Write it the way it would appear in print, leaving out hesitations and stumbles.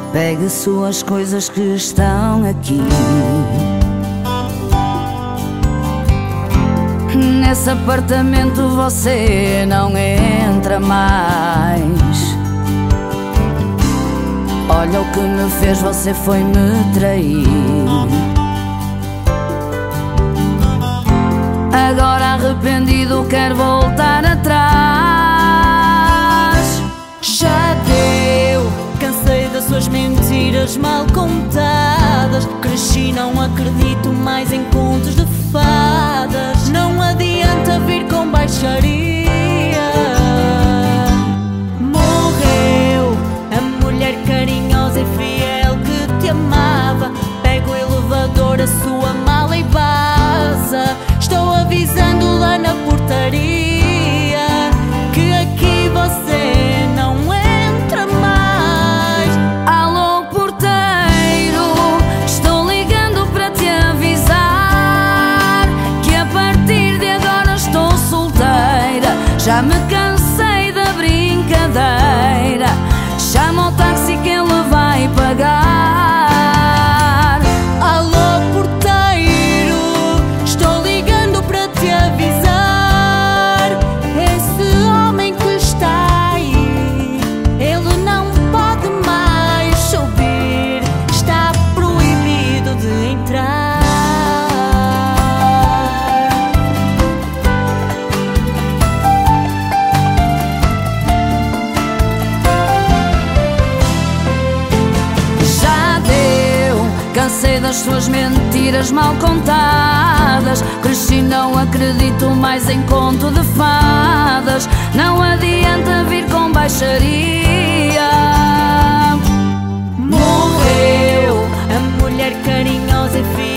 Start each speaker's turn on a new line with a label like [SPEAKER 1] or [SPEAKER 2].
[SPEAKER 1] Pegue suas coisas que estão aqui. Nesse apartamento você não entra mais. Olha o que me fez, você foi me trair. Agora arrependido quer voltar atrás.
[SPEAKER 2] Já deu, cansei das suas mentiras mal contadas. Cresci, não acredito mais em contos de fadas. Não adianta vir com baixaria. Morreu a mulher carinhosa e fiel que te amava. Pega o elevador, a sua mala e vaza. Estou avisando lá na portaria que aqui você não entra mais.
[SPEAKER 1] Alô, porteiro, estou ligando para te avisar que a partir de agora estou solteira. Já me cansei da brincadeira. Chama o táxi que ele vai pagar.
[SPEAKER 2] Alô, porteiro, estou ligando para te avisar. Esse homem que está aí, ele não pode mais subir. Está proibido de entrar.
[SPEAKER 1] Cansei das suas mentiras mal contadas. Cresci, não acredito mais em conto de fadas. Não adianta vir com baixaria.
[SPEAKER 2] Morreu a mulher carinhosa e fiel